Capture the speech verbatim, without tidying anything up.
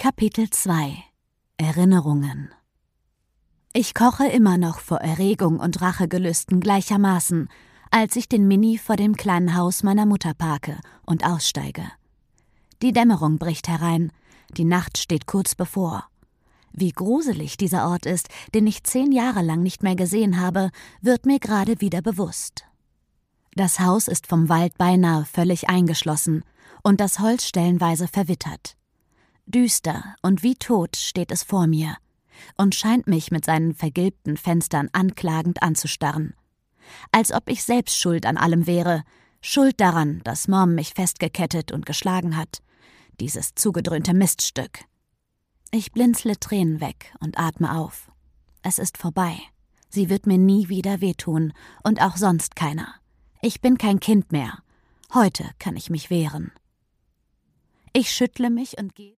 Kapitel zwei Erinnerungen. Ich koche immer noch vor Erregung und Rachegelüsten gleichermaßen, als ich den Mini vor dem kleinen Haus meiner Mutter parke und aussteige. Die Dämmerung bricht herein, die Nacht steht kurz bevor. Wie gruselig dieser Ort ist, den ich zehn Jahre lang nicht mehr gesehen habe, wird mir gerade wieder bewusst. Das Haus ist vom Wald beinahe völlig eingeschlossen und das Holz stellenweise verwittert. Düster und wie tot steht es vor mir und scheint mich mit seinen vergilbten Fenstern anklagend anzustarren. Als ob ich selbst schuld an allem wäre, schuld daran, dass Mom mich festgekettet und geschlagen hat. Dieses zugedröhnte Miststück. Ich blinzle Tränen weg und atme auf. Es ist vorbei. Sie wird mir nie wieder wehtun und auch sonst keiner. Ich bin kein Kind mehr. Heute kann ich mich wehren. Ich schüttle mich und gehe